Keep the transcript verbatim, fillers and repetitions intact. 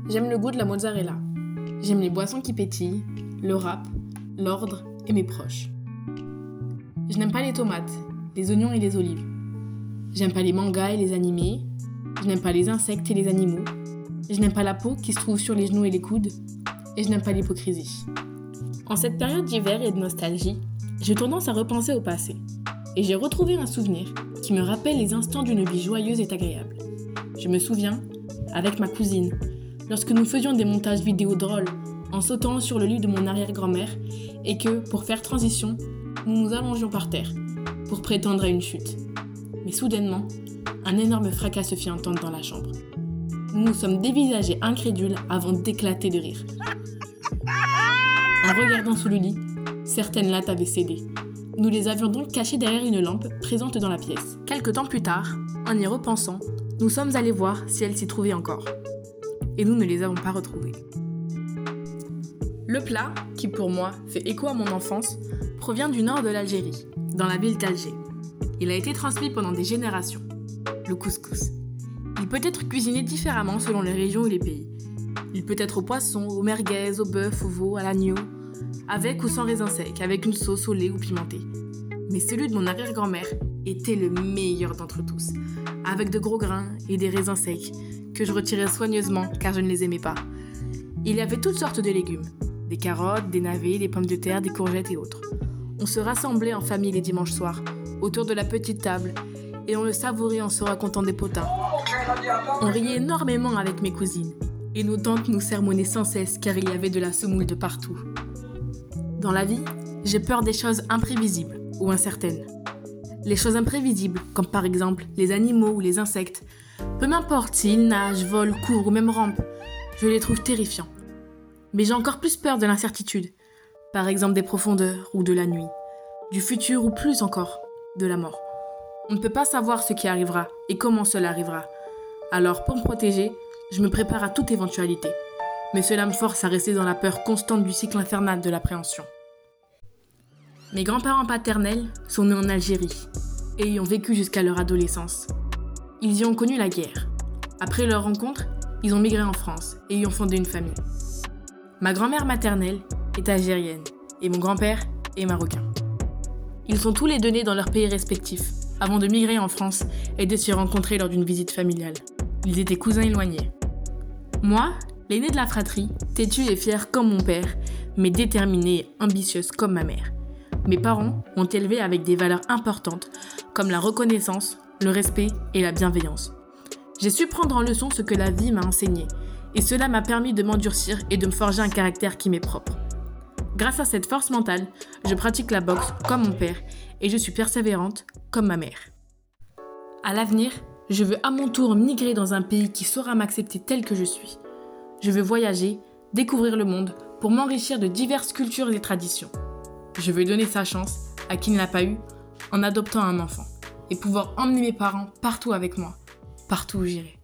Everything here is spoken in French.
J'aime le goût de la mozzarella. J'aime les boissons qui pétillent, le rap, l'ordre et mes proches. Je n'aime pas les tomates, les oignons et les olives. J'aime pas les mangas et les animés. Je n'aime pas les insectes et les animaux. Je n'aime pas la peau qui se trouve sur les genoux et les coudes. Et je n'aime pas l'hypocrisie. En cette période d'hiver et de nostalgie, j'ai tendance à repenser au passé. Et j'ai retrouvé un souvenir qui me rappelle les instants d'une vie joyeuse et agréable. Je me souviens, avec ma cousine, lorsque nous faisions des montages vidéo drôles en sautant sur le lit de mon arrière-grand-mère et que, pour faire transition, nous nous allongions par terre pour prétendre à une chute. Mais soudainement, un énorme fracas se fit entendre dans la chambre. Nous nous sommes dévisagés incrédules avant d'éclater de rire. En regardant sous le lit, certaines lattes avaient cédé. Nous les avions donc cachées derrière une lampe présente dans la pièce. Quelque temps plus tard, en y repensant, nous sommes allés voir si elles s'y trouvaient encore. Et nous ne les avons pas retrouvées. Le plat, qui pour moi fait écho à mon enfance, provient du nord de l'Algérie, dans la ville d'Alger. Il a été transmis pendant des générations. Le couscous. Il peut être cuisiné différemment selon les régions ou les pays. Il peut être au poisson, au merguez, au bœuf, au veau, à l'agneau, avec ou sans raisin sec, avec une sauce au lait ou pimentée. Mais celui de mon arrière-grand-mère était le meilleur d'entre tous, avec de gros grains et des raisins secs, que je retirais soigneusement car je ne les aimais pas. Il y avait toutes sortes de légumes, des carottes, des navets, des pommes de terre, des courgettes et autres. On se rassemblait en famille les dimanches soirs, autour de la petite table, et on le savourait en se racontant des potins. On riait énormément avec mes cousines, et nos tantes nous sermonnaient sans cesse car il y avait de la semoule de partout. Dans la vie, j'ai peur des choses imprévisibles ou incertaines. Les choses imprévisibles, comme par exemple les animaux ou les insectes, peu m'importe s'ils nagent, volent, courent ou même rampent, je les trouve terrifiants. Mais j'ai encore plus peur de l'incertitude, par exemple des profondeurs ou de la nuit, du futur ou plus encore, de la mort. On ne peut pas savoir ce qui arrivera et comment cela arrivera. Alors pour me protéger, je me prépare à toute éventualité. Mais cela me force à rester dans la peur constante du cycle infernal de l'appréhension. Mes grands-parents paternels sont nés en Algérie et y ont vécu jusqu'à leur adolescence. Ils y ont connu la guerre. Après leur rencontre, ils ont migré en France et y ont fondé une famille. Ma grand-mère maternelle est algérienne et mon grand-père est marocain. Ils sont tous les deux nés dans leurs pays respectifs avant de migrer en France et de se rencontrer lors d'une visite familiale. Ils étaient cousins éloignés. Moi, l'aînée de la fratrie, têtue et fière comme mon père, mais déterminée et ambitieuse comme ma mère. Mes parents m'ont élevée avec des valeurs importantes comme la reconnaissance, le respect et la bienveillance. J'ai su prendre en leçon ce que la vie m'a enseigné et cela m'a permis de m'endurcir et de me forger un caractère qui m'est propre. Grâce à cette force mentale, je pratique la boxe comme mon père et je suis persévérante comme ma mère. À l'avenir, je veux à mon tour migrer dans un pays qui saura m'accepter tel que je suis. Je veux voyager, découvrir le monde pour m'enrichir de diverses cultures et traditions. Je veux donner sa chance à qui ne l'a pas eu en adoptant un enfant et pouvoir emmener mes parents partout avec moi, partout où j'irai.